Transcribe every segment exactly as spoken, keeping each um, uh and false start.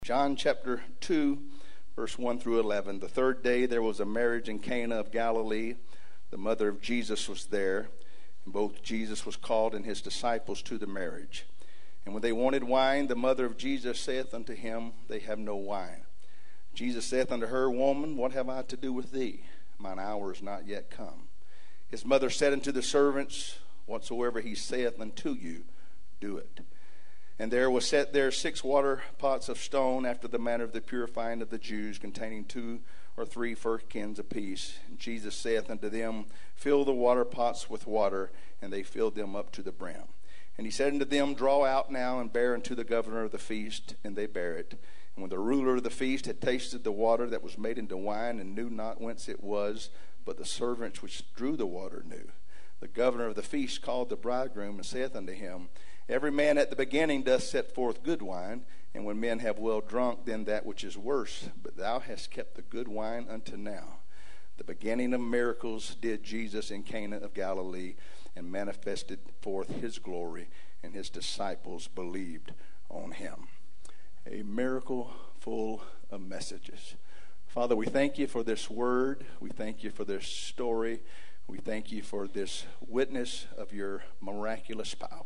John chapter two, verse one through eleven. The third day there was a marriage in Cana of Galilee. The mother of Jesus was there, and both Jesus was called and his disciples to the marriage. And when they wanted wine, the mother of Jesus saith unto him, They have no wine. Jesus saith unto her, Woman, what have I to do with thee? Mine hour is not yet come. His mother said unto the servants, Whatsoever he saith unto you, do it. And there was set there six water pots of stone, after the manner of the purifying of the Jews, containing two or three firkins apiece. And Jesus saith unto them, Fill the water pots with water. And they filled them up to the brim. And he said unto them, Draw out now, and bear unto the governor of the feast. And they bare it. And when the ruler of the feast had tasted the water that was made into wine, and knew not whence it was, but the servants which drew the water knew, the governor of the feast called the bridegroom, and saith unto him, Every man at the beginning doth set forth good wine, and when men have well drunk, then that which is worse. But thou hast kept the good wine unto now. The beginning of miracles did Jesus in Cana of Galilee, and manifested forth his glory, and his disciples believed on him. A miracle full of messages. Father, we thank you for this word. We thank you for this story. We thank you for this witness of your miraculous power.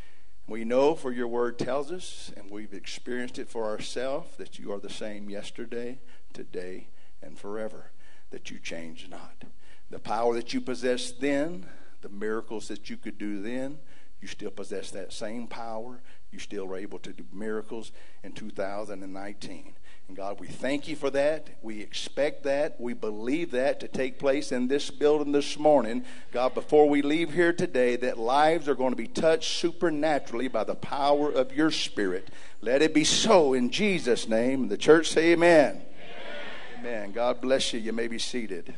We know, for your word tells us, and we've experienced it for ourselves, that you are the same yesterday, today, and forever, that you change not. The power that you possessed then, the miracles that you could do then, you still possess that same power. You still are able to do miracles in two thousand nineteen. And God, we thank you for that. We expect that. We believe that to take place in this building this morning. God, before we leave here today, that lives are going to be touched supernaturally by the power of your Spirit. Let it be so in Jesus' name. And the church say amen. Amen. Amen. God bless you. You may be seated.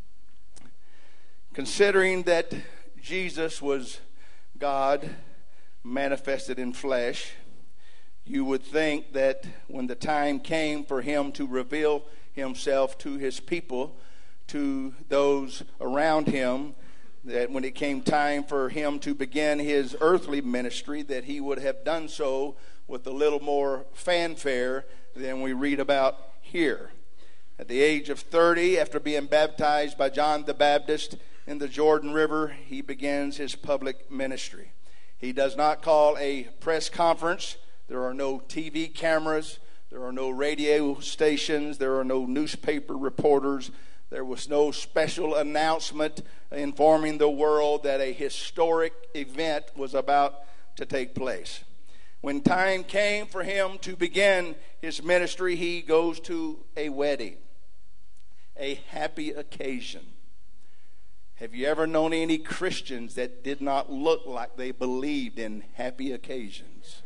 Considering that Jesus was God manifested in flesh, you would think that when the time came for him to reveal himself to his people, to those around him, that when it came time for him to begin his earthly ministry, that he would have done so with a little more fanfare than we read about here. At the age of thirty, after being baptized by John the Baptist in the Jordan River, he begins his public ministry. He does not call a press conference. There are no T V cameras. There are no radio stations. There are no newspaper reporters. There was no special announcement informing the world that a historic event was about to take place. When time came for him to begin his ministry, he goes to a wedding, a happy occasion. Have you ever known any Christians that did not look like they believed in happy occasions?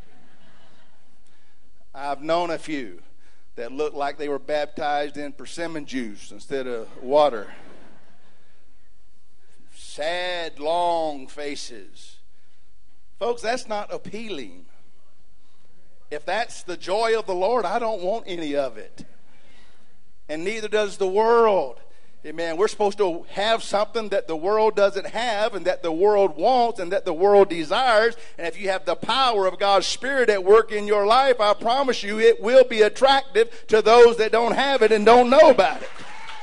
I've known a few that looked like they were baptized in persimmon juice instead of water. Sad, long faces. Folks, that's not appealing. If that's the joy of the Lord, I don't want any of it. And neither does the world. Amen. We're supposed to have something that the world doesn't have, and that the world wants, and that the world desires. And if you have the power of God's Spirit at work in your life, I promise you it will be attractive to those that don't have it and don't know about it.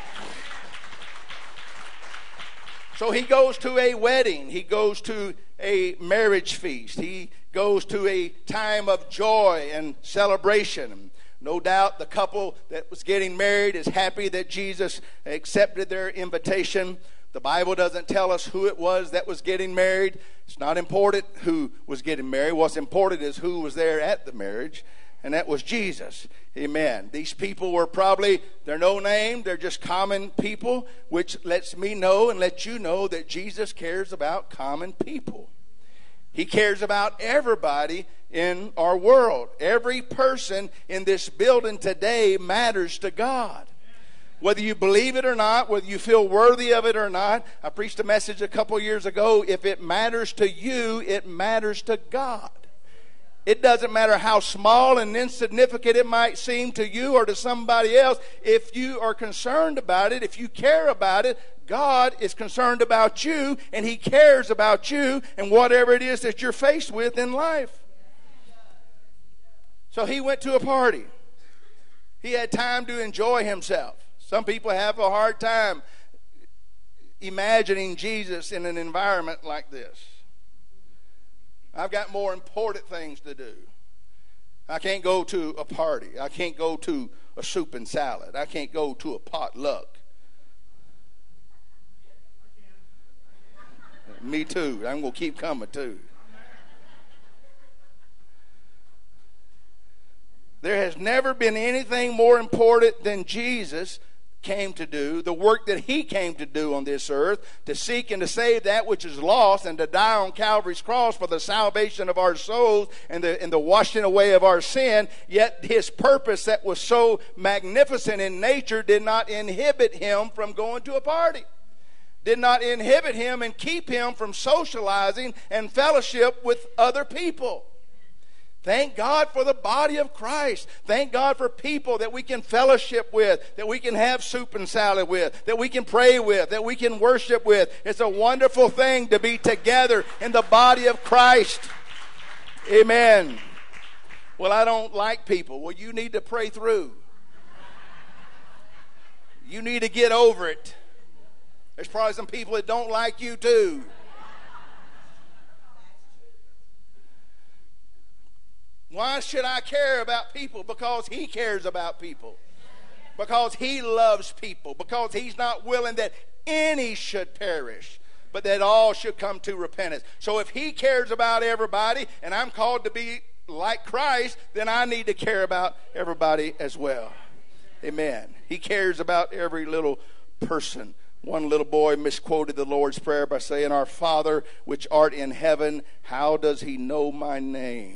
So he goes to a wedding. He goes to a marriage feast. He goes to a time of joy and celebration. No doubt the couple that was getting married is happy that Jesus accepted their invitation. The Bible doesn't tell us who it was that was getting married. It's not important who was getting married. What's important is who was there at the marriage, and that was Jesus. Amen. These people were probably, they're no name, they're just common people, which lets me know and let you know that Jesus cares about common people. He cares about everybody in our world. Every person in this building today matters to God. Whether you believe it or not, whether you feel worthy of it or not. I preached a message a couple years ago. If it matters to you, it matters to God. It doesn't matter how small and insignificant it might seem to you or to somebody else. If you are concerned about it, if you care about it, God is concerned about you, and He cares about you and whatever it is that you're faced with in life. So he went to a party. He had time to enjoy himself. Some people have a hard time imagining Jesus in an environment like this. I've got more important things to do. I can't go to a party. I can't go to a soup and salad. I can't go to a potluck. Me too. I'm going to keep coming too. There has never been anything more important than Jesus came to do, the work that he came to do on this earth, to seek and to save that which is lost, and to die on Calvary's cross for the salvation of our souls and the, and the washing away of our sin. Yet his purpose that was so magnificent in nature did not inhibit him from going to a party. Did not inhibit him and keep him from socializing and fellowship with other people. Thank God for the body of Christ. Thank God for people that we can fellowship with, that we can have soup and salad with, that we can pray with, that we can worship with. It's a wonderful thing to be together in the body of Christ. Amen. Well, I don't like people. Well, you need to pray through. You need to get over it. There's probably some people that don't like you too. Why should I care about people? Because he cares about people. Because he loves people. Because he's not willing that any should perish, but that all should come to repentance. So if he cares about everybody, and I'm called to be like Christ, then I need to care about everybody as well. Amen. He cares about every little person. One little boy misquoted the Lord's Prayer by saying, "Our Father which art in heaven, how does he know my name?"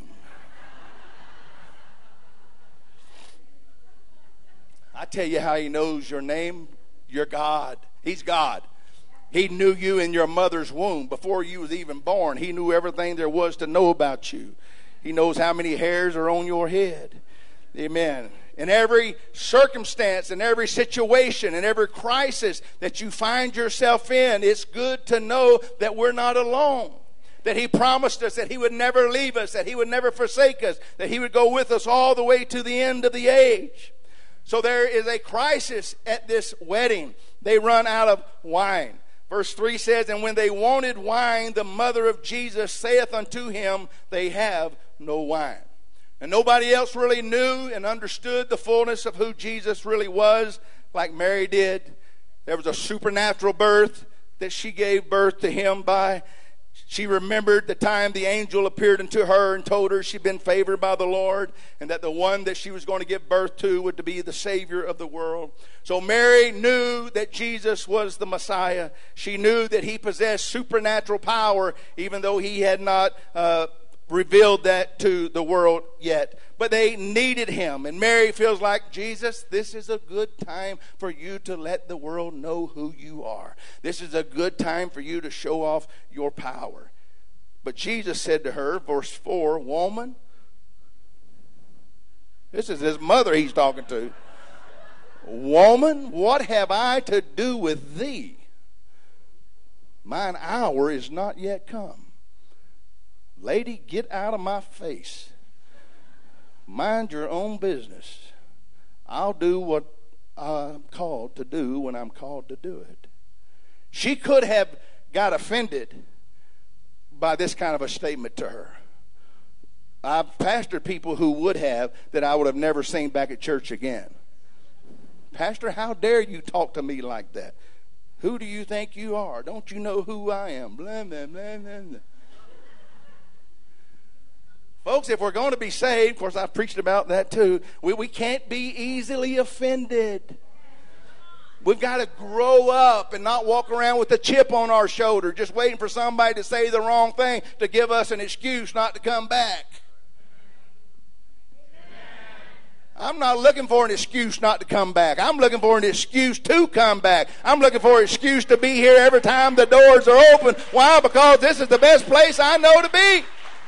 I tell you how he knows your name. You're God. He's God. He knew you in your mother's womb before you was even born. He knew everything there was to know about you. He knows how many hairs are on your head. Amen. In every circumstance, in every situation, in every crisis that you find yourself in, it's good to know that we're not alone. That he promised us that he would never leave us, that he would never forsake us, that he would go with us all the way to the end of the age. So there is a crisis at this wedding. They run out of wine. Verse three says, "And when they wanted wine, the mother of Jesus saith unto him, They have no wine." And nobody else really knew and understood the fullness of who Jesus really was like Mary did. There was a supernatural birth that she gave birth to him by. She remembered the time the angel appeared unto her and told her she'd been favored by the Lord, and that the one that she was going to give birth to would be the Savior of the world. So Mary knew that Jesus was the Messiah. She knew that he possessed supernatural power, even though he had not uh, revealed that to the world yet. But they needed him. And Mary feels like, Jesus, this is a good time for you to let the world know who you are. This is a good time for you to show off your power. But Jesus said to her, verse four, "Woman," this is his mother he's talking to. "Woman, what have I to do with thee? Mine hour is not yet come." Lady, get out of my face. Mind your own business. I'll do what I'm called to do when I'm called to do it. She could have got offended by this kind of a statement to her. I've pastored people who would have, that I would have never seen back at church again. "Pastor, how dare you talk to me like that? Who do you think you are? Don't you know who I am?" Blah, blah, blah, blah, blah. Folks, if we're going to be saved, of course I've preached about that too, we, we can't be easily offended. We've got to grow up and not walk around with a chip on our shoulder, just waiting for somebody to say the wrong thing to give us an excuse not to come back. I'm not looking for an excuse not to come back. I'm looking for an excuse to come back. I'm looking for an excuse to be here every time the doors are open. Why? Because this is the best place I know to be.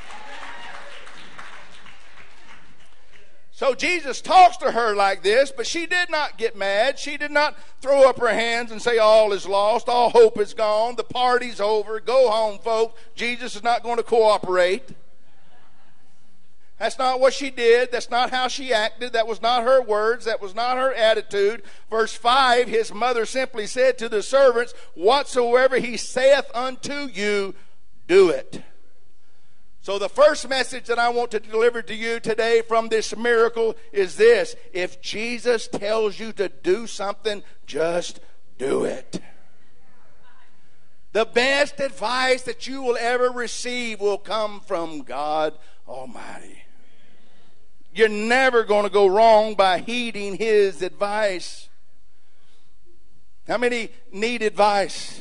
So Jesus talks to her like this, but she did not get mad. She did not throw up her hands and say all is lost, all hope is gone, the party's over, go home, folks. Jesus is not going to cooperate. That's not what she did. That's not how she acted. That was not her words. That was not her attitude. Verse five, his mother simply said to the servants, whatsoever he saith unto you, do it. So the first message that I want to deliver to you today from this miracle is this. If Jesus tells you to do something, just do it. The best advice that you will ever receive will come from God Almighty. You're never going to go wrong by heeding his advice. How many need advice?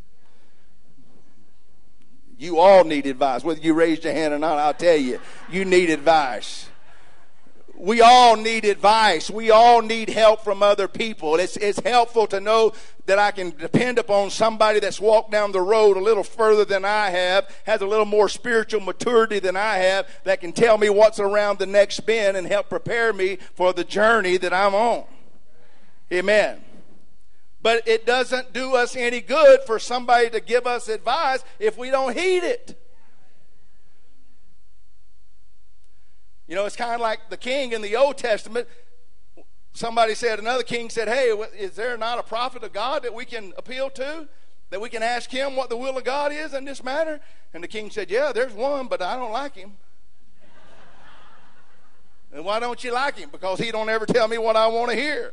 You all need advice. Whether you raised your hand or not, I'll tell you, you need advice. We all need advice. We all need help from other people. It's, it's helpful to know that I can depend upon somebody that's walked down the road a little further than I have, has a little more spiritual maturity than I have, that can tell me what's around the next bend and help prepare me for the journey that I'm on. Amen. But it doesn't do us any good for somebody to give us advice if we don't heed it. You know, it's kind of like the king in the Old Testament. Somebody said, another king said, hey, is there not a prophet of God that we can appeal to? That we can ask him what the will of God is in this matter? And the king said, yeah, there's one, but I don't like him. And why don't you like him? Because he don't ever tell me what I want to hear.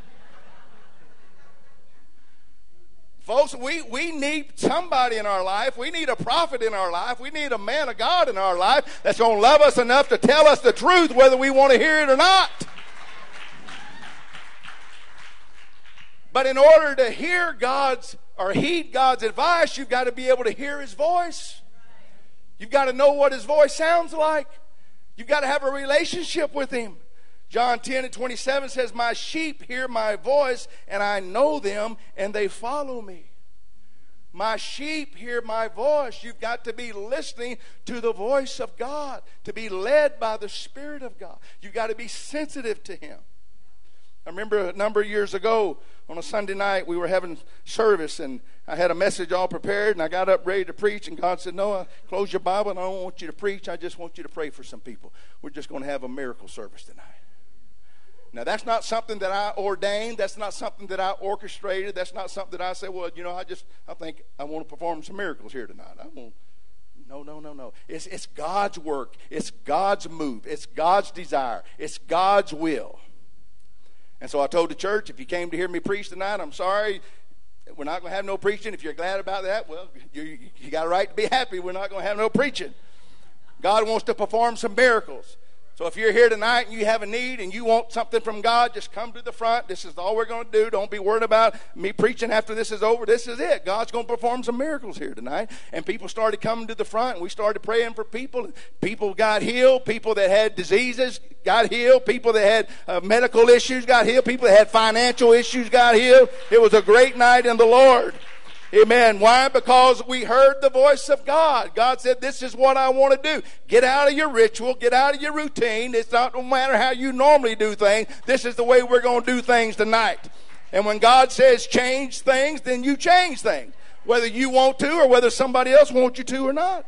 Folks, we, we need somebody in our life. We need a prophet in our life. We need a man of God in our life that's going to love us enough to tell us the truth whether we want to hear it or not. But in order to hear God's or heed God's advice, you've got to be able to hear his voice. You've got to know what his voice sounds like. You've got to have a relationship with him. John ten and twenty-seven says, my sheep hear my voice, and I know them, and they follow me. My sheep hear my voice. You've got to be listening to the voice of God, to be led by the Spirit of God. You've got to be sensitive to him. I remember a number of years ago on a Sunday night, we were having service, and I had a message all prepared, and I got up ready to preach, and God said, Noah, close your Bible, and I don't want you to preach. I just want you to pray for some people. We're just going to have a miracle service tonight. Now, that's not something that I ordained. That's not something that I orchestrated. That's not something that I said, well, you know, I just, I think I want to perform some miracles here tonight. I won't. No, no, no, no. It's, it's God's work. It's God's move. It's God's desire. It's God's will. And so I told the church, if you came to hear me preach tonight, I'm sorry. We're not going to have no preaching. If you're glad about that, well, you, you got a right to be happy. We're not going to have no preaching. God wants to perform some miracles. So if you're here tonight and you have a need and you want something from God, just come to the front. This is all we're going to do. Don't be worried about me preaching after this is over. This is it. God's going to perform some miracles here tonight. And people started coming to the front, and we started praying for people. People got healed. People that had diseases got healed. People that had uh, medical issues got healed. People that had financial issues got healed. It was a great night in the Lord. Amen. Why? Because we heard the voice of God. God said, this is what I want to do. Get out of your ritual. Get out of your routine. It's not no matter how you normally do things. This is the way we're going to do things tonight. And when God says change things, then you change things. Whether you want to or whether somebody else wants you to or not.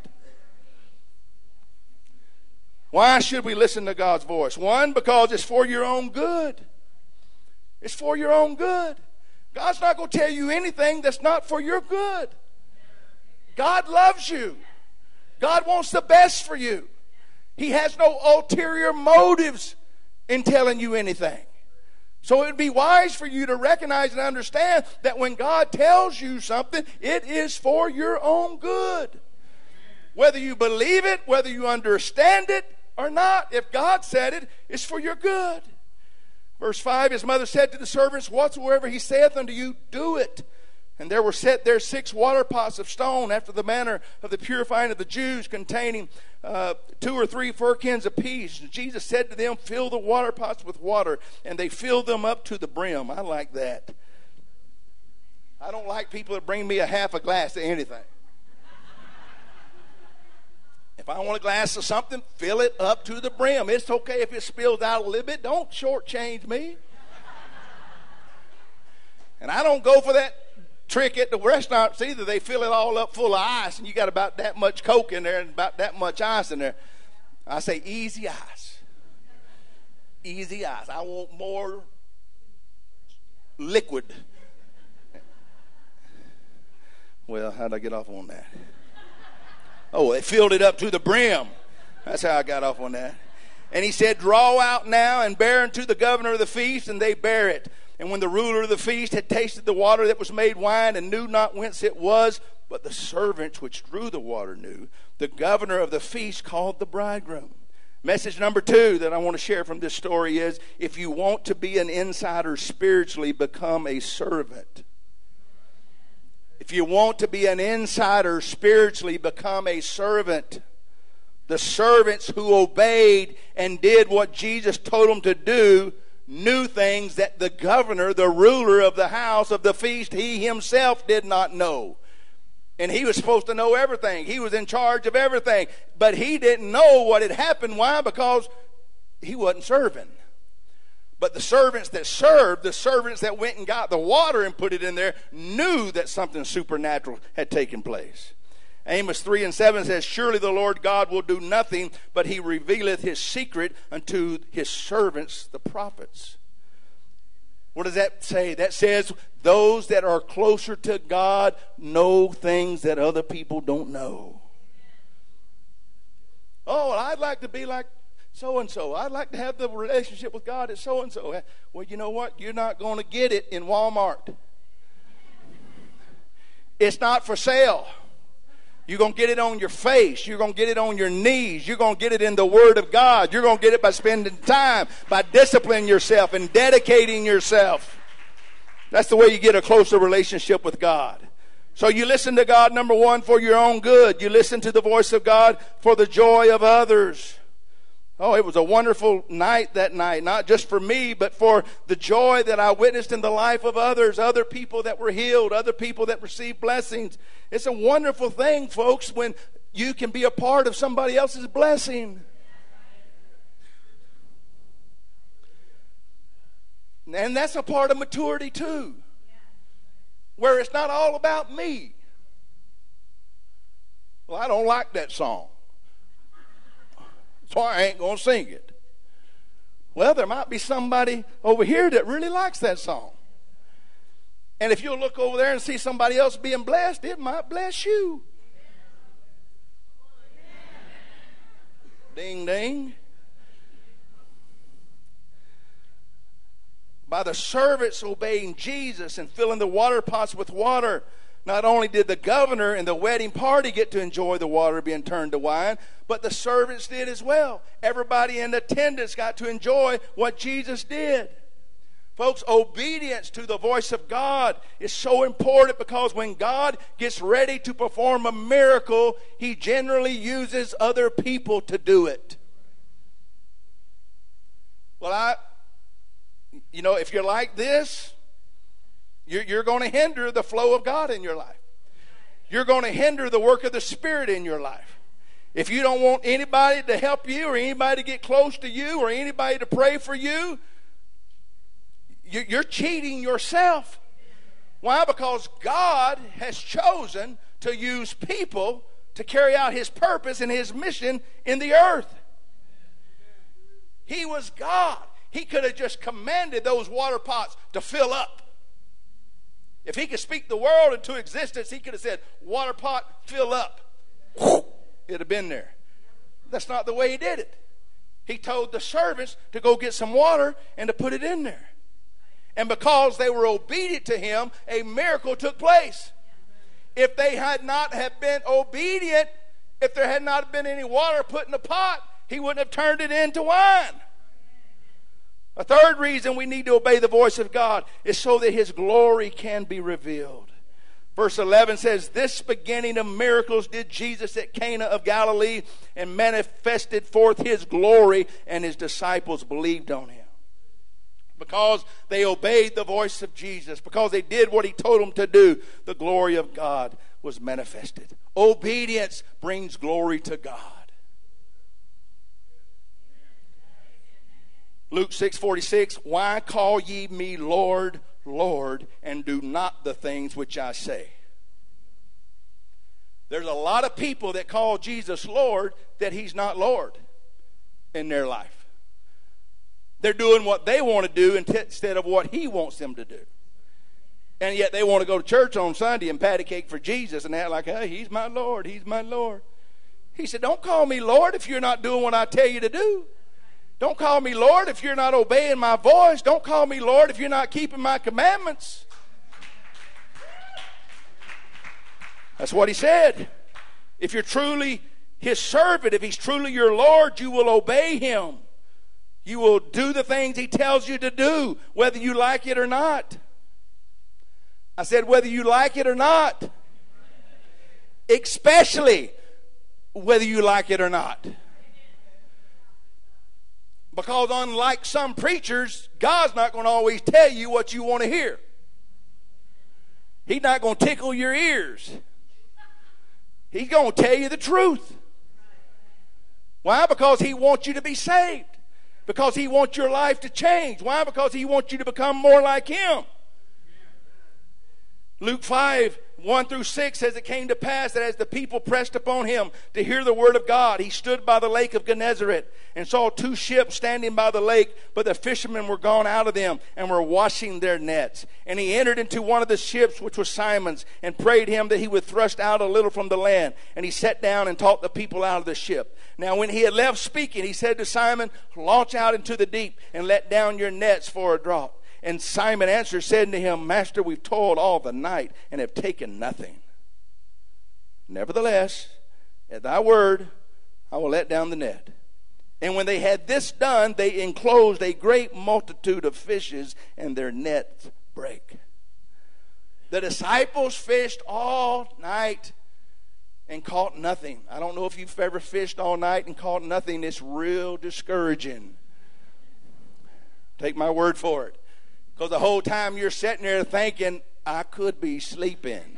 Why should we listen to God's voice? One, because it's for your own good. It's for your own good. God's not going to tell you anything that's not for your good. God loves you. God wants the best for you. He has no ulterior motives in telling you anything. So it would be wise for you to recognize and understand that when God tells you something, it is for your own good. Whether you believe it, whether you understand it or not, if God said it, it's for your good. Verse five, his mother said to the servants, whatsoever he saith unto you, do it. And there were set there six water pots of stone after the manner of the purifying of the Jews, containing uh, two or three firkins apiece. And Jesus said to them, fill the water pots with water. And they filled them up to the brim. I like that. I don't like people that bring me a half a glass of anything. If I want a glass of something, fill it up to the brim. It's okay if it spills out a little bit. Don't shortchange me. And I don't go for that trick at the restaurants either. They fill it all up full of ice, and you got about that much Coke in there and about that much ice in there. I say easy eyes. Easy eyes. I want more liquid. Well, how did I get off on that? Oh, they filled it up to the brim. That's how I got off on that. And he said, draw out now and bear unto the governor of the feast, and they bear it. And when the ruler of the feast had tasted the water that was made wine and knew not whence it was, but the servants which drew the water knew, the governor of the feast called the bridegroom. Message number two that I want to share from this story is, if you want to be an insider spiritually, become a servant. If you want to be an insider spiritually, become a servant. The servants who obeyed and did what Jesus told them to do knew things that the governor, the ruler of the house of the feast, he himself did not know. And he was supposed to know everything. He was in charge of everything. But he didn't know what had happened. Why? Because he wasn't serving. But the servants that served, the servants that went and got the water and put it in there, knew that something supernatural had taken place. Amos three and seven says, surely the Lord God will do nothing, but he revealeth his secret unto his servants, the prophets. What does that say? That says those that are closer to God know things that other people don't know. Oh, well, I'd like to be like so-and-so. I'd like to have the relationship with God as so-and-so. Well, you know what? You're not going to get it in Walmart. It's not for sale. You're going to get it on your face. You're going to get it on your knees. You're going to get it in the Word of God. You're going to get it by spending time, by disciplining yourself and dedicating yourself. That's the way you get a closer relationship with God. So you listen to God, number one, for your own good. You listen to the voice of God for the joy of others. Oh, it was a wonderful night that night, not just for me, but for the joy that I witnessed in the life of others, other people that were healed, other people that received blessings. It's a wonderful thing, folks, when you can be a part of somebody else's blessing. And that's a part of maturity too, where it's not all about me. Well, I don't like that song, so I ain't going to sing it. Well, there might be somebody over here that really likes that song. And if you'll look over there and see somebody else being blessed, it might bless you. Ding, ding. By the servants obeying Jesus and filling the water pots with water, not only did the governor and the wedding party get to enjoy the water being turned to wine, but the servants did as well. Everybody in attendance got to enjoy what Jesus did. Folks, obedience to the voice of God is so important, because when God gets ready to perform a miracle, he generally uses other people to do it. Well, I, you know, if you're like this, you're, you're going to hinder the flow of God in your life. You're going to hinder the work of the Spirit in your life. If you don't want anybody to help you, or anybody to get close to you, or anybody to pray for you, you're cheating yourself. Why? Because God has chosen to use people to carry out his purpose and his mission in the earth. He was God. He could have just commanded those water pots to fill up. If he could speak the world into existence, he could have said, water pot, fill up. It'd have been there. That's not the way he did it. He told the servants to go get some water and to put it in there. And because they were obedient to him, a miracle took place. If they had not have been obedient, if there had not been any water put in the pot, he wouldn't have turned it into wine. A third reason we need to obey the voice of God is so that his glory can be revealed. Verse eleven says, this beginning of miracles did Jesus at Cana of Galilee, and manifested forth his glory, and his disciples believed on him. Because they obeyed the voice of Jesus, because they did what he told them to do, the glory of God was manifested. Obedience brings glory to God. Luke six forty-six, why call ye me Lord, Lord, and do not the things which I say? There's a lot of people that call Jesus Lord that he's not Lord. in their life. They're doing what they want to do instead of what he wants them to do. And yet they want to go to church on Sunday and patty cake for Jesus and act like, hey, he's my Lord, he's my Lord. He said, don't call me Lord if you're not doing what I tell you to do. Don't call me Lord if you're not obeying my voice. Don't call me Lord if you're not keeping my commandments. That's what he said. If you're truly his servant, if he's truly your Lord, you will obey him. You will do the things he tells you to do, whether you like it or not. I said whether you like it or not. Especially whether you like it or not. Because unlike some preachers, God's not going to always tell you what you want to hear. He's not going to tickle your ears. He's going to tell you the truth. Why? Because he wants you to be saved. Because he wants your life to change. Why? Because he wants you to become more like him. Luke five, one through six says, it came to pass that as the people pressed upon him to hear the word of God, he stood by the lake of Gennesaret and saw two ships standing by the lake, but the fishermen were gone out of them and were washing their nets. And he entered into one of the ships, which was Simon's, and prayed him that he would thrust out a little from the land. And he sat down and taught the people out of the ship. Now when he had left speaking, he said to Simon, launch out into the deep and let down your nets for a draught. And Simon answered, said to him, Master, we've toiled all the night and have taken nothing. Nevertheless, at thy word, I will let down the net. And when they had this done, they enclosed a great multitude of fishes, and their nets brake. The disciples fished all night and caught nothing. I don't know if you've ever fished all night and caught nothing. It's real discouraging. Take my word for it. Because the whole time you're sitting there thinking, I could be sleeping.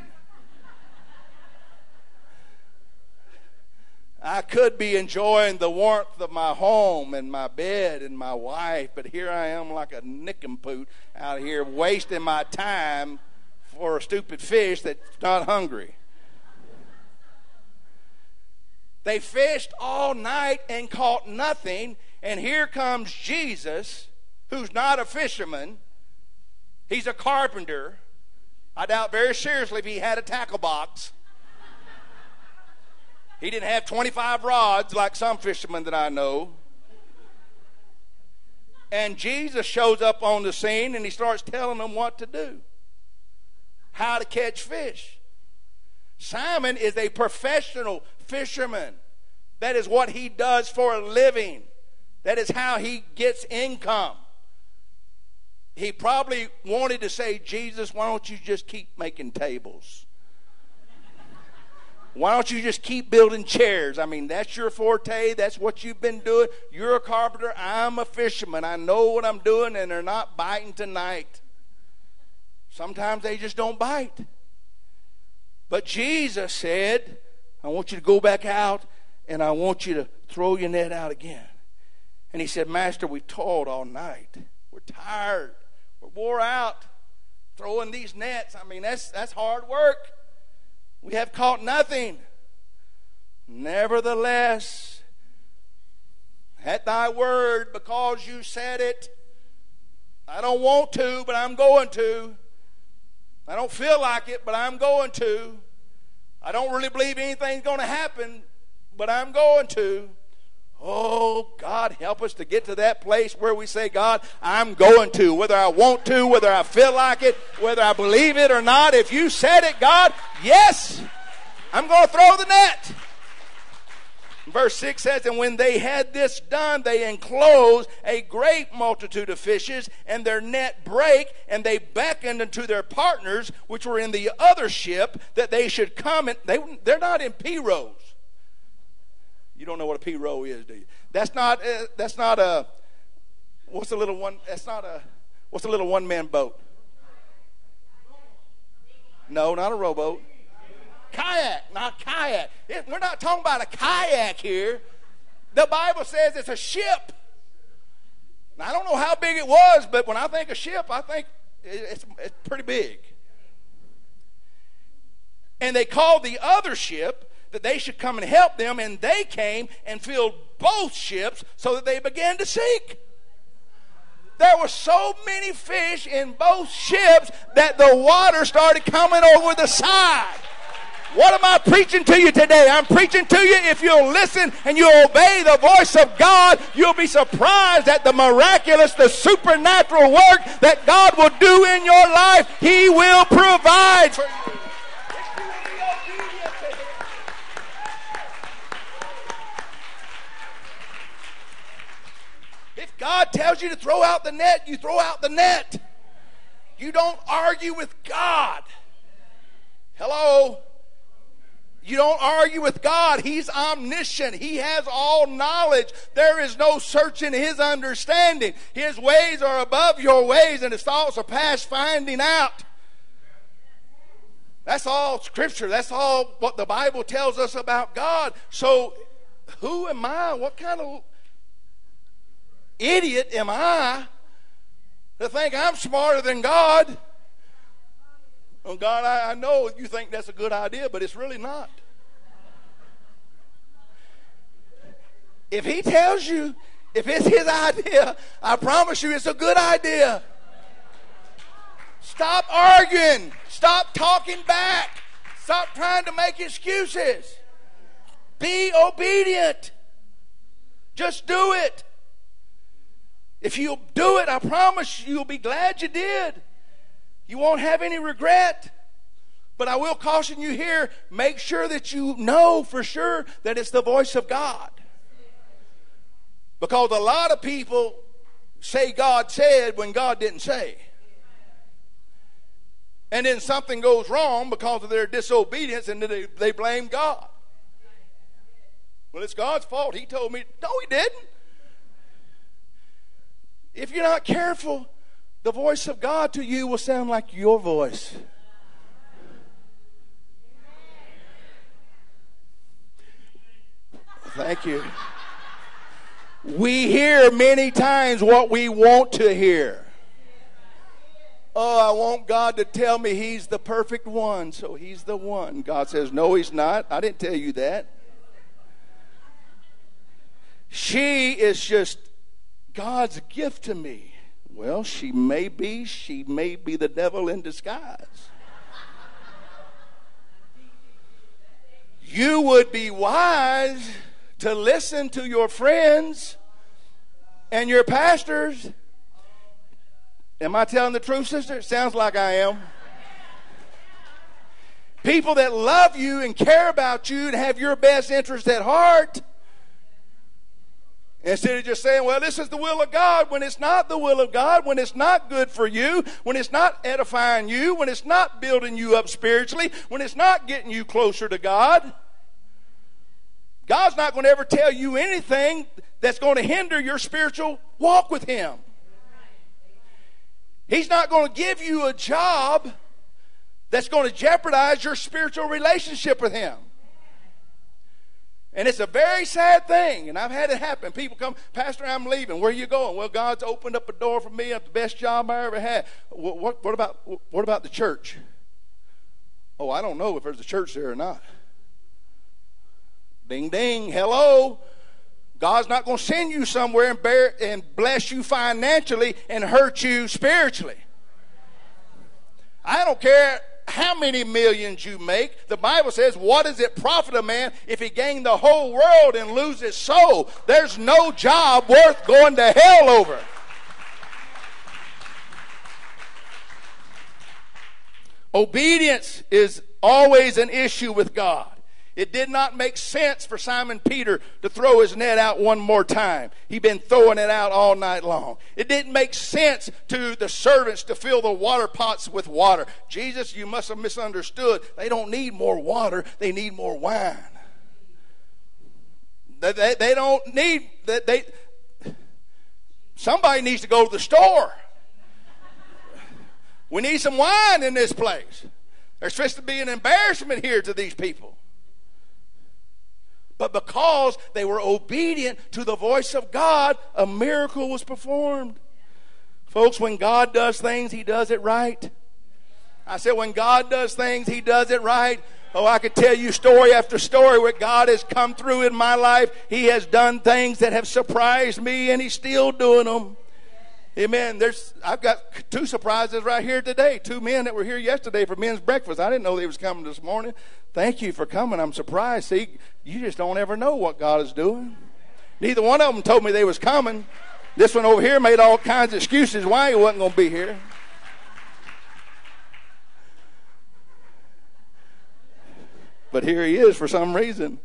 I could be enjoying the warmth of my home and my bed and my wife, but here I am like a nincompoop out here wasting my time for a stupid fish that's not hungry. They fished all night and caught nothing, and here comes Jesus, who's not a fisherman. He's a carpenter. I doubt very seriously if he had a tackle box. He didn't have twenty-five rods like some fishermen that I know. And Jesus shows up on the scene and he starts telling them what to do. How to catch fish. Simon is a professional fisherman. That is what he does for a living. That is how he gets income. He probably wanted to say, Jesus, why don't you just keep making tables? Why don't you just keep building chairs? I mean, that's your forte. That's what you've been doing. You're a carpenter. I'm a fisherman. I know what I'm doing, and they're not biting tonight. Sometimes they just don't bite. But Jesus said, I want you to go back out, and I want you to throw your net out again. And he said, Master, we've toiled all night. We're tired. We're wore out throwing these nets. I mean, that's that's hard work. We have caught nothing. Nevertheless, at thy word, because you said it, I don't want to, but I'm going to. I don't feel like it, but I'm going to. I don't really believe anything's going to happen, but I'm going to. Oh, God, help us to get to that place where we say, God, I'm going to, whether I want to, whether I feel like it, whether I believe it or not. If you said it, God, yes, I'm going to throw the net. Verse six says, and when they had this done, they enclosed a great multitude of fishes, and their net brake, and they beckoned unto their partners, which were in the other ship, that they should come. And they, they're not in pirogues. You don't know what a pirogue is, do you? That's not. Uh, that's not a. What's a little one? That's not a. What's a little one-man boat? No, not a rowboat. Kayak, not kayak. It, we're not talking about a kayak here. The Bible says it's a ship. Now, I don't know how big it was, but when I think of ship, I think it's, it's pretty big. And they called the other ship that they should come and help them, and they came and filled both ships so that they began to sink. There were so many fish in both ships that the water started coming over the side. What am I preaching to you today? I'm preaching to you, if you'll listen and you obey the voice of God, you'll be surprised at the miraculous, the supernatural work that God will do in your life. He will provide for you. If God tells you to throw out the net, you throw out the net. You don't argue with God. Hello? You don't argue with God. He's omniscient. He has all knowledge. There is no searching His understanding. His ways are above your ways, and His thoughts are past finding out. That's all Scripture. That's all what the Bible tells us about God. So who am I? What kind of idiot am I to think I'm smarter than God? Oh, God, I, I know you think that's a good idea, but it's really not. If He tells you, if it's His idea, I promise you it's a good idea. Stop arguing. Stop talking back. Stop trying to make excuses. Be obedient. Just do it. If you do it, I promise you'll be glad you did. You won't have any regret. But I will caution you here, make sure that you know for sure that it's the voice of God. Because a lot of people say God said when God didn't say. And then something goes wrong because of their disobedience, and they, they blame God. Well, it's God's fault. He told me. No, He didn't. If you're not careful, the voice of God to you will sound like your voice. Thank you. We hear many times what we want to hear. Oh, I want God to tell me He's the perfect one, so He's the one. God says, no, He's not. I didn't tell you that. She is just God's gift to me. Well, she may be. She may be the devil in disguise. You would be wise to listen to your friends and your pastors. Am I telling the truth, sister? It sounds like I am. People that love you and care about you and have your best interest at heart. Instead of just saying, well, this is the will of God, when it's not the will of God, when it's not good for you, when it's not edifying you, when it's not building you up spiritually, when it's not getting you closer to God. God's not going to ever tell you anything that's going to hinder your spiritual walk with Him. He's not going to give you a job that's going to jeopardize your spiritual relationship with Him. And it's a very sad thing, and I've had it happen. People come, Pastor, I'm leaving. Where are you going? Well, God's opened up a door for me. It's the best job I ever had. What, what, what about what about the church? Oh, I don't know if there's a church there or not. Ding, ding, hello. God's not going to send you somewhere and, bear, and bless you financially and hurt you spiritually. I don't care how many millions you make. The Bible says, what does it profit a man if he gain the whole world and lose his soul? There's no job worth going to hell over. Obedience is always an issue with God. It did not make sense for Simon Peter to throw his net out one more time. He'd been throwing it out all night long. It didn't make sense to the servants to fill the water pots with water. Jesus, you must have misunderstood. They don't need more water. They need more wine. They, they, they don't need... They, they, somebody needs to go to the store. We need some wine in this place. There's supposed to be an embarrassment here to these people. But because they were obedient to the voice of God, a miracle was performed. Folks, when God does things, He does it right. I said when God does things, He does it right. Oh, I could tell you story after story where God has come through in my life. He has done things that have surprised me, and He's still doing them. Amen. There's, I've got two surprises right here today. Two men that were here yesterday for men's breakfast. I didn't know they was coming this morning. Thank you for coming. I'm surprised. See, you just don't ever know what God is doing. Neither one of them told me they was coming. This one over here made all kinds of excuses why he wasn't going to be here. But here he is for some reason.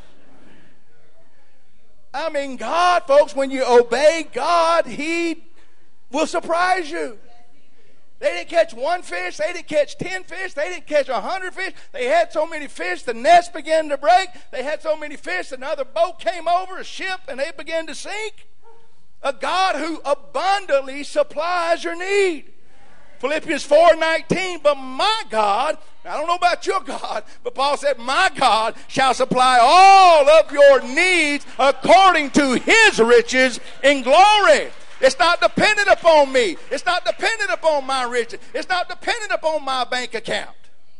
I mean, God, folks, when you obey God, He will surprise you. They didn't catch one fish. They didn't catch ten fish. They didn't catch a hundred fish. They had so many fish, the nets began to break. They had so many fish, another boat came over, a ship, and they began to sink. A God who abundantly supplies your need. Philippians four nineteen, but my God, I don't know about your God, but Paul said, my God shall supply all of your needs according to His riches in glory. It's not dependent upon me. It's not dependent upon my riches. It's not dependent upon my bank account.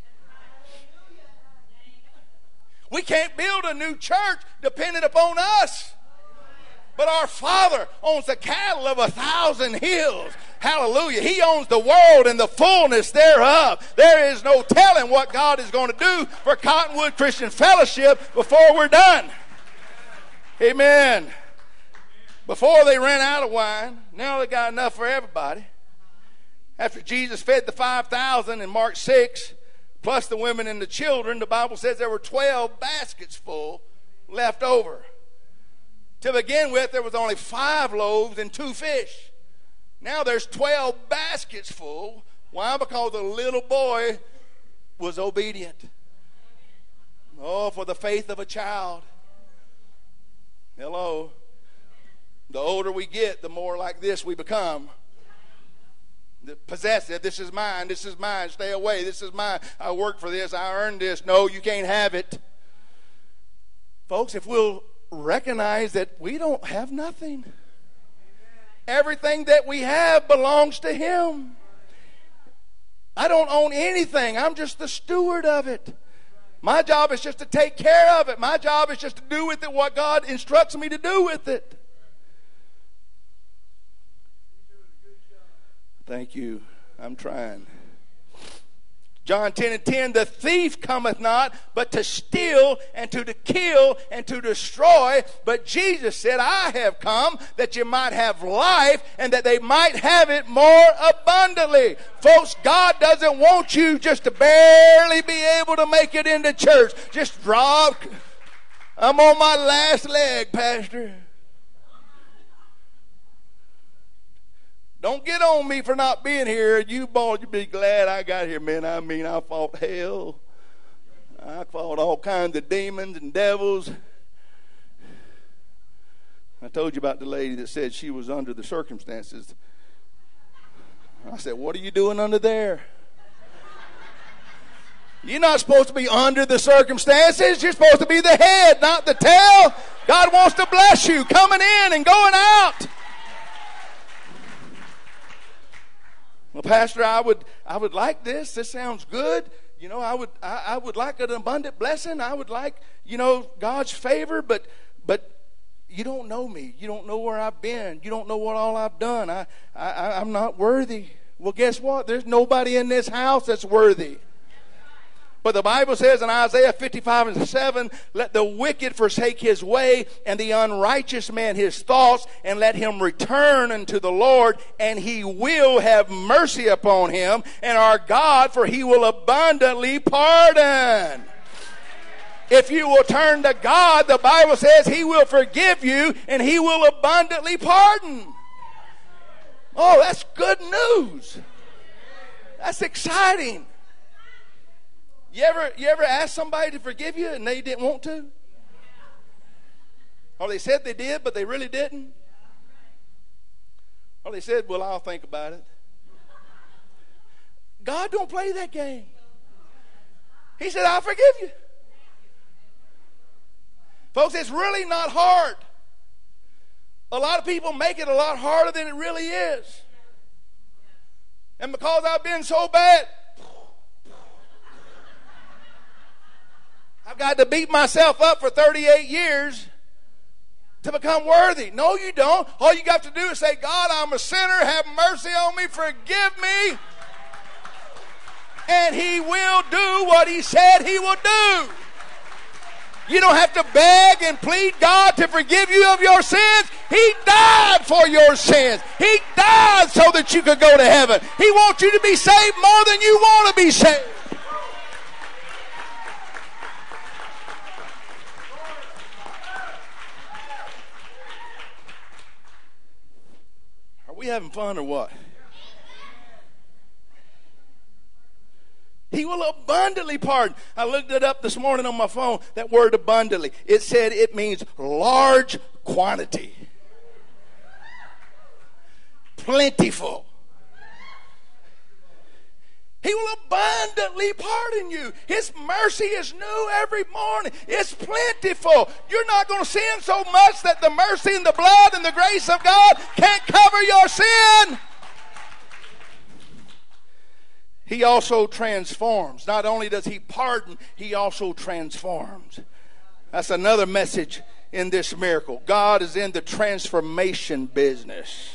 We can't build a new church dependent upon us. But our Father owns the cattle of a thousand hills. Hallelujah. He owns the world and the fullness thereof. There is no telling what God is going to do for Cottonwood Christian Fellowship before we're done. Amen. Before they ran out of wine, now they got enough for everybody. After Jesus fed the five thousand in Mark six, plus the women and the children, the Bible says there were twelve baskets full left over. To begin with, there was only five loaves and two fish. Now there's twelve baskets full. Why? Because the little boy was obedient. Oh, for the faith of a child. Hello. The older we get, the more like this we become. The possessive, this is mine, this is mine, stay away, this is mine. I worked for this, I earned this. No, you can't have it. Folks, if we'll recognize that we don't have nothing. Everything that we have belongs to Him. I don't own anything. I'm just the steward of it. My job is just to take care of it. My job is just to do with it what God instructs me to do with it. Thank you. I'm trying. John ten and ten, the thief cometh not, but to steal and to, to kill and to destroy. But Jesus said, I have come that you might have life and that they might have it more abundantly. Folks, God doesn't want you just to barely be able to make it into church. Just drop. I'm on my last leg, Pastor. Don't get on me for not being here. You boys, you be glad I got here, man. I mean, I fought hell. I fought all kinds of demons and devils. I told you about the lady that said she was under the circumstances. I said, what are you doing under there? You're not supposed to be under the circumstances. You're supposed to be the head, not the tail. God wants to bless you coming in and going out. Well, Pastor, I would I would like this. This sounds good. You know, I would I, I would like an abundant blessing. I would like, you know, God's favor, but but you don't know me. You don't know where I've been. You don't know what all I've done. I, I I'm not worthy. Well, guess what? There's nobody in this house that's worthy. But the Bible says in Isaiah fifty-five and seven, let the wicked forsake his way and the unrighteous man his thoughts, and let him return unto the Lord, and He will have mercy upon him, and our God, for He will abundantly pardon. If you will turn to God, the Bible says He will forgive you and He will abundantly pardon. Oh, that's good news. That's exciting. You ever, you ever ask somebody to forgive you and they didn't want to? Or they said they did, but they really didn't? Or they said, well, I'll think about it. God don't play that game. He said, I'll forgive you. Folks, it's really not hard. A lot of people make it a lot harder than it really is. And because I've been so bad, I've got to beat myself up for thirty-eight years to become worthy. No, you don't. All you got to do is say, God, I'm a sinner. Have mercy on me. Forgive me. And he will do what he said he will do. You don't have to beg and plead God to forgive you of your sins. He died for your sins. He died so that you could go to heaven. He wants you to be saved more than you want to be saved. Are we having fun or what? He will abundantly pardon. I looked it up this morning on my phone, that word abundantly. It said it means large quantity. Plentiful. He will abundantly pardon you. His mercy is new every morning. It's plentiful. You're not going to sin so much that the mercy and the blood and the grace of God can't cover your sin. He also transforms. Not only does he pardon, he also transforms. That's another message in this miracle. God is in the transformation business.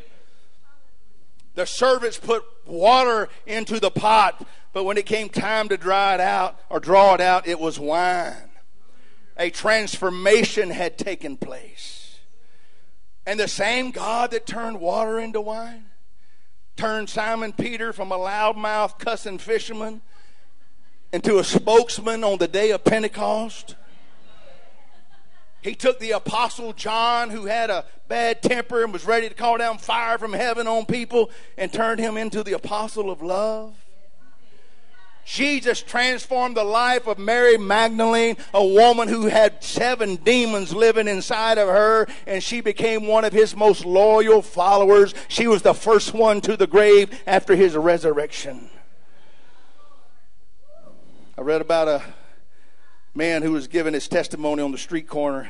The servants put water into the pot, but when it came time to dry it out or draw it out, it was wine. A transformation had taken place. And the same God that turned water into wine turned Simon Peter from a loudmouth cussing fisherman into a spokesman on the day of Pentecost. He took the apostle John, who had a bad temper and was ready to call down fire from heaven on people, and turned him into the apostle of love. Jesus transformed the life of Mary Magdalene, a woman who had seven demons living inside of her, and she became one of his most loyal followers. She was the first one to the grave after his resurrection. I read about a man who was giving his testimony on the street corner,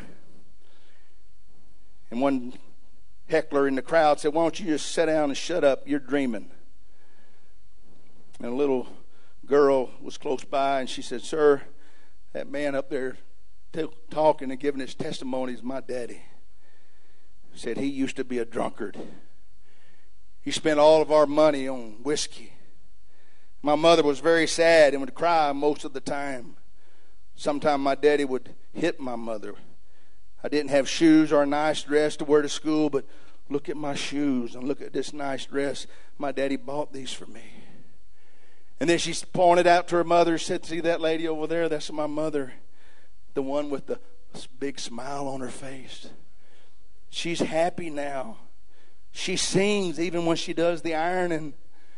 and one heckler in the crowd said, "Why don't you just sit down and shut up? You're dreaming." And a little girl was close by, and she said, "Sir, that man up there t- talking and giving his testimony is my daddy." Said he used to be a drunkard. He spent all of our money on whiskey. My mother was very sad and would cry most of the time. Sometimes my daddy would hit my mother. I didn't have shoes or a nice dress to wear to school, but look at my shoes and look at this nice dress. My daddy bought these for me. And then she pointed out to her mother, said, "See that lady over there? That's my mother, the one with the big smile on her face. She's happy now. She sings even when she does the ironing."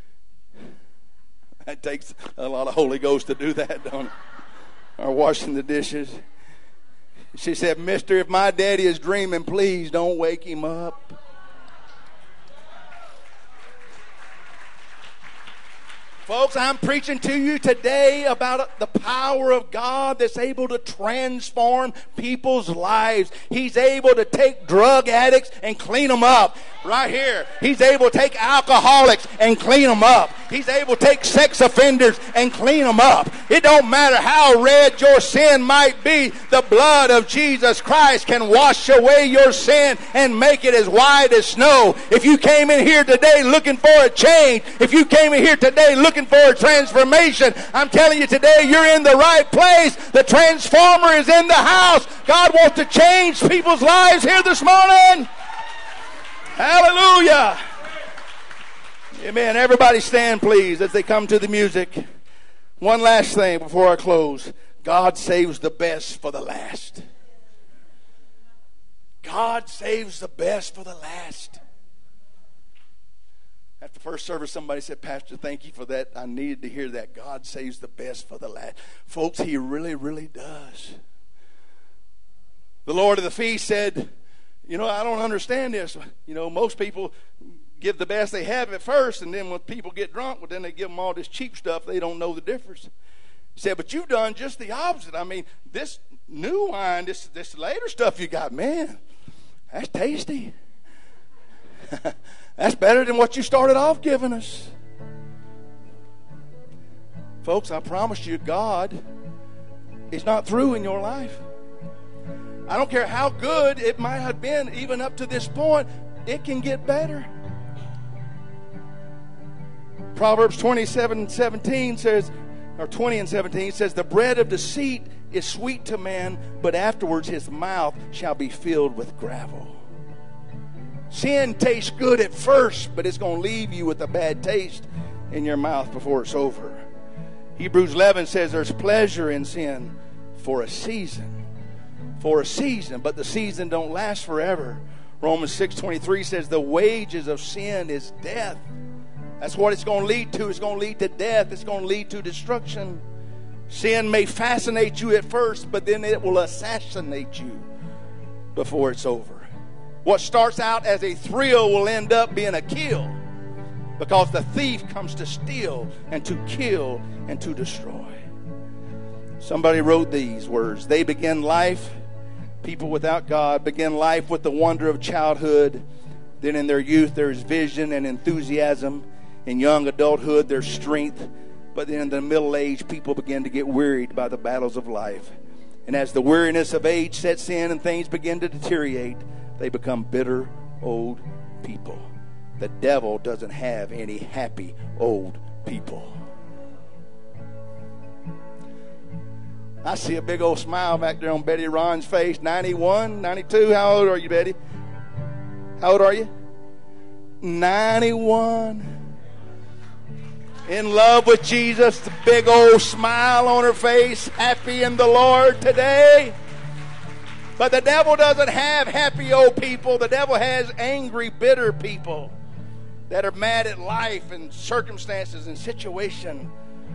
It takes a lot of Holy Ghost to do that, don't it? Or washing the dishes. She said, "Mister, if my daddy is dreaming, please don't wake him up." Folks, I'm preaching to you today about the power of God that's able to transform people's lives. He's able to take drug addicts and clean them up. Right here. He's able to take alcoholics and clean them up. He's able to take sex offenders and clean them up. It don't matter how red your sin might be. The blood of Jesus Christ can wash away your sin and make it as white as snow. If you came in here today looking for a change, if you came in here today looking for a transformation, I'm telling you today, you're in the right place. The transformer is in the house. God wants to change people's lives here this morning. Hallelujah. Amen. Everybody stand, please, as they come to the music. One last thing before I close. God saves the best for the last. God saves the best for the last. After first service, somebody said, "Pastor, thank you for that. I needed to hear that. God saves the best for the last." Folks, he really, really does. The Lord of the feast said, "You know, I don't understand this. You know, most people give the best they have at first, and then when people get drunk, well, then they give them all this cheap stuff. They don't know the difference." He said, "But you've done just the opposite. I mean, this new wine, this this later stuff you got, man, that's tasty. That's better than what you started off giving us." Folks, I promise you, God He's not through in your life. I don't care how good it might have been even up to this point, it can get better. Proverbs twenty-seven seventeen says, or twenty and seventeen says, the bread of deceit is sweet to man, but afterwards his mouth shall be filled with gravel. Sin tastes good at first, but it's going to leave you with a bad taste in your mouth before it's over. Hebrews eleven says there's pleasure in sin for a season. For a season, but the season don't last forever. Romans six twenty-three says the wages of sin is death. That's what it's going to lead to. It's going to lead to death. It's going to lead to destruction. Sin may fascinate you at first, but then it will assassinate you before it's over. What starts out as a thrill will end up being a kill, because the thief comes to steal and to kill and to destroy. Somebody wrote these words. They begin life, people without God begin life with the wonder of childhood. Then in their youth there is vision and enthusiasm. In young adulthood there's strength. But then in the middle age, people begin to get wearied by the battles of life. And as the weariness of age sets in and things begin to deteriorate, they become bitter old people. The devil doesn't have any happy old people. I see a big old smile back there on Betty Ron's face. ninety-one, ninety-two. How old are you, Betty? How old are you? ninety-one. In love with Jesus. The big old smile on her face. Happy in the Lord today. But the devil doesn't have happy old people. The devil has angry, bitter people that are mad at life and circumstances and situation.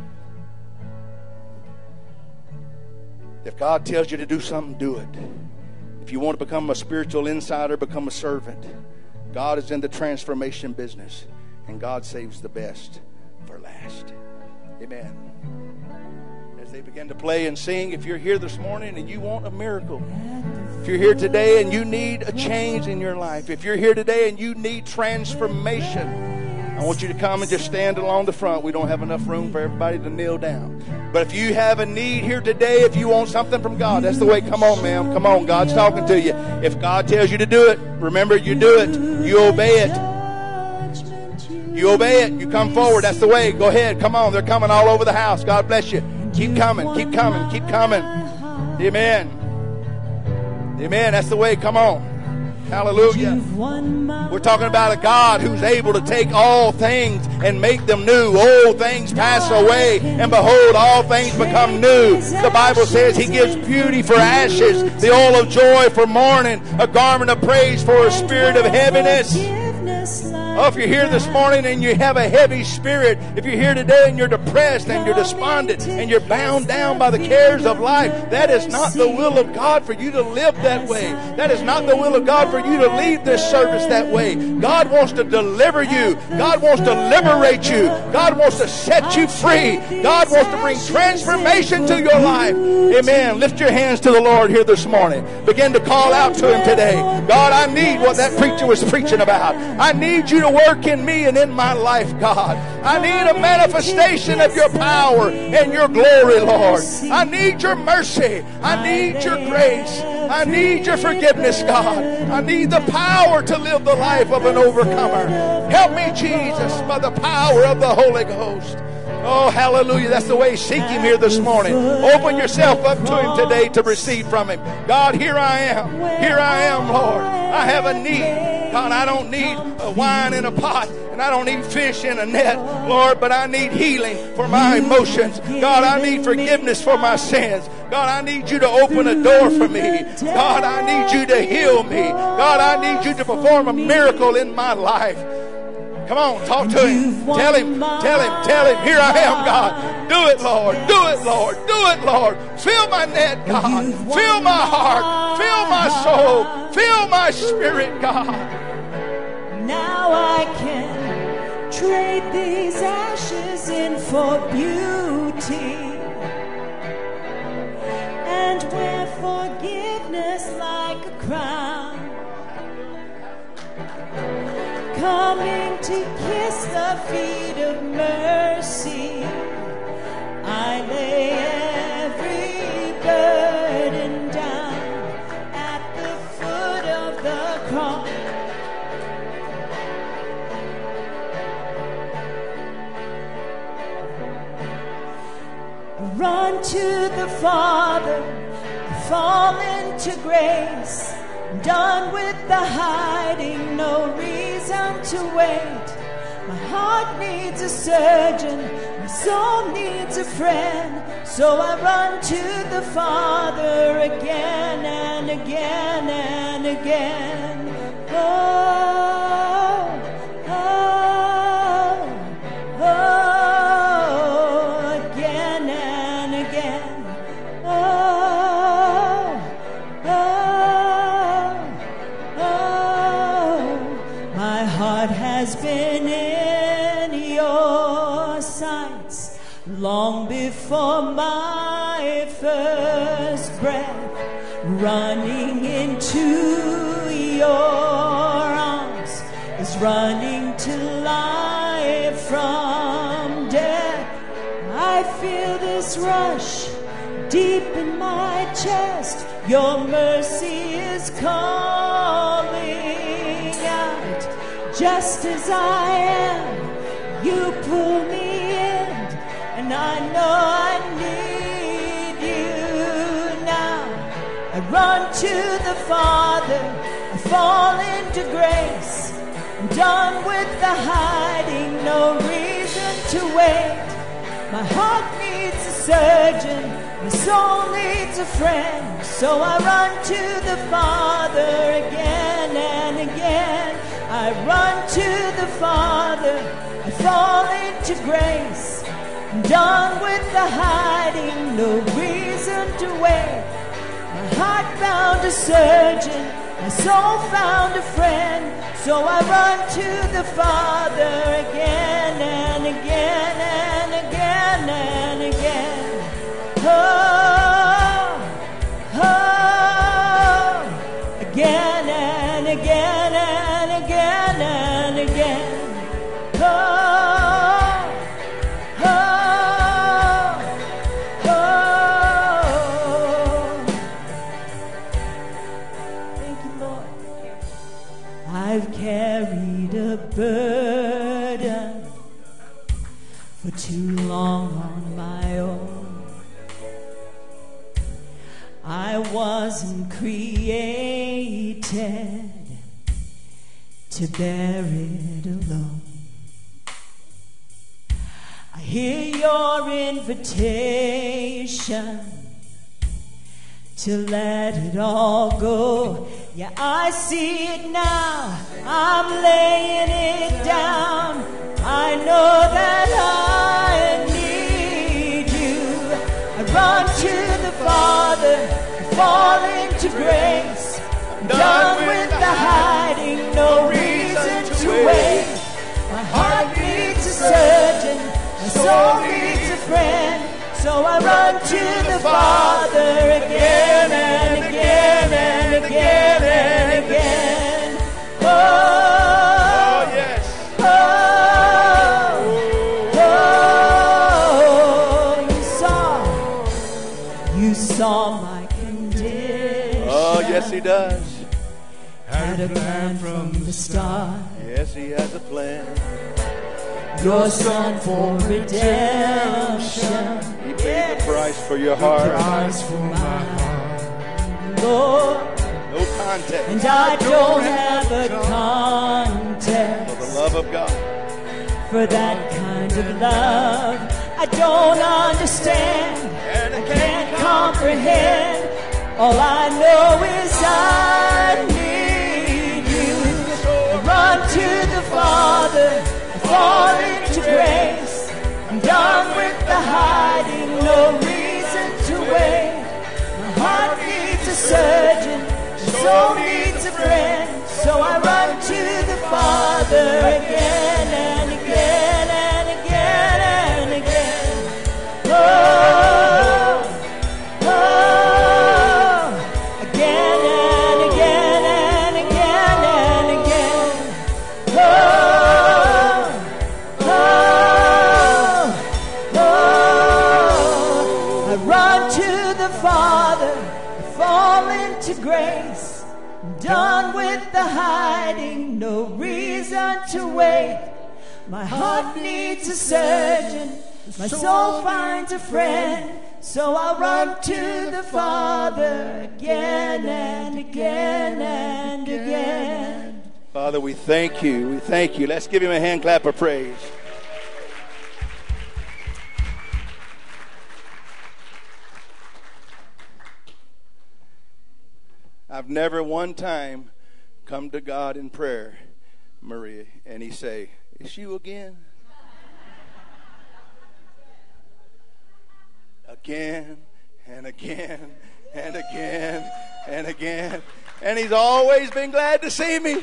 If God tells you to do something, do it. If you want to become a spiritual insider, become a servant. God is in the transformation business, and God saves the best for last. Amen. As they begin to play and sing, if you're here this morning and you want a miracle, if you're here today and you need a change in your life, if you're here today and you need transformation, I want you to come and just stand along the front. We don't have enough room for everybody to kneel down. But if you have a need here today, if you want something from God, that's the way. Come on, ma'am. Come on. God's talking to you. If God tells you to do it, remember, you do it. You obey it. You obey it. You come forward. That's the way. Go ahead. Come on. They're coming all over the house. God bless you. Keep coming. Keep coming. Keep coming. Amen. Amen. That's the way. Come on. Hallelujah. We're talking about a God who's able to take all things and make them new. Old things pass away, and behold, all things become new. The Bible says He gives beauty for ashes, the oil of joy for mourning, a garment of praise for a spirit of heaviness. Oh, if you're here this morning and you have a heavy spirit, if you're here today and you're depressed and you're despondent and you're bound down by the cares of life, that is not the will of God for you to live that way. That is not the will of God for you to leave this service that way. God wants to deliver you. God wants to liberate you. God wants to set you free. God wants to bring transformation to your life. Amen. Lift your hands to the Lord here this morning. Begin to call out to Him today. God, I need what that preacher was preaching about. I need you to work in me and in my life, God. I need a manifestation of your power and your glory, Lord. I need your mercy. I need your grace. I need your forgiveness, God. I need the power to live the life of an overcomer. Help me, Jesus, by the power of the Holy Ghost. Oh, hallelujah. That's the way. Seek Him here this morning. Open yourself up to Him today to receive from Him. God, here I am. Here I am, Lord. I have a need. God, I don't need a wine in a pot, and I don't need fish in a net, Lord, but I need healing for my emotions. God, I need forgiveness for my sins. God, I need you to open a door for me. God, I need you to heal me. God, I need you to perform a miracle in my life. Come on, talk to Him. Tell Him, tell Him, tell Him, here I am, God. Do it, Lord. Do it, Lord. Do it, Lord. Fill my net, God. Fill my heart. Fill my soul. Fill my spirit, God. Now I can trade these ashes in for beauty and wear forgiveness like a crown. Coming to kiss the feet of mercy, I lay every burden run to the Father, I fall into grace. I'm done with the hiding, no reason to wait. My heart needs a surgeon, my soul needs a friend. So I run to the Father again and again and again. Oh, oh, oh, again and again. Oh, oh, oh. My heart has been in your sights long before my first breath, running into your arms is running to life from death. I feel this rush deep in my chest. Your mercy is calling out. Just as I am, you pull me in, and I know I need you now. I run to the Father, I fall into grace. I'm done with the hiding, no reason to wait. My heart needs a surgeon, my soul needs a friend. So I run to the Father again and again. I run to the Father, I fall into grace. I'm done with the hiding, no reason to wait. My heart found a surgeon, my soul found a friend. So I run to the Father again and again and again and again. Oh, oh, again and again and again and again. Oh, oh, oh. Thank you, Lord. I've carried a burden for too long on my own. I wasn't created to bear it alone. I hear your invitation to let it all go. Yeah, I see it now. I'm laying it down. I know that I need you. I run to the Father, I fall into grace. I'm done with the hiding, no reason to wait. My heart needs a surgeon, my soul needs a friend. So I run to the Father again and again and again and again. Oh, Oh, yes. oh, oh, you saw, you saw my condition. Oh, yes, he does. Had a plan from the start. Yes, he has a plan. Your son for redemption. He paid the price for your heart. Price for my heart, Lord. No contest. And I don't have a For contest the love of God. for that kind of love. I don't understand, I can't comprehend. All I know is I need you. I run to the Father, I fall into grace. I'm done with the hiding, no reason to wait. My heart needs a surgeon, my soul needs a friend. So I run to the Father again and again and again and again. Oh, oh, again and again and again and again. Oh, oh, oh. I run to the Father, I fall into grace. I'm done with the hiding, no reason to wait. My heart needs a surgeon, my soul finds a friend. So I run to the Father again and again and again. Father, we thank you. We thank you. Let's give him a hand clap of praise. I've never one time come to God in prayer, Maria, and he say, "It's you again?" Again and again and again and again. And he's always been glad to see me.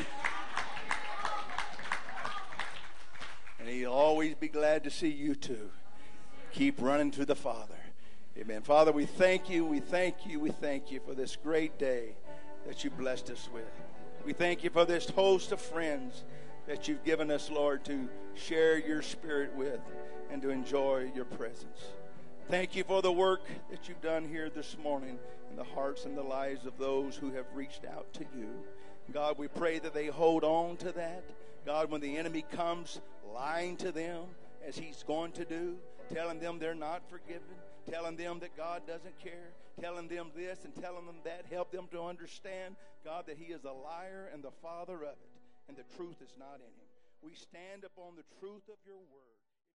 And he'll always be glad to see you too. Keep running to the Father. Amen. Father, we thank you, we thank you, we thank you for this great day that you blessed us with. We thank you for this host of friends that you've given us, Lord, to share your spirit with and to enjoy your presence. Thank you for the work that you've done here this morning in the hearts and the lives of those who have reached out to you. God, we pray that they hold on to that. God, when the enemy comes lying to them, as he's going to do, telling them they're not forgiven, telling them that God doesn't care, telling them this and telling them that, help them to understand, God, that he is a liar and the father of it, and the truth is not in him. We stand upon the truth of your word.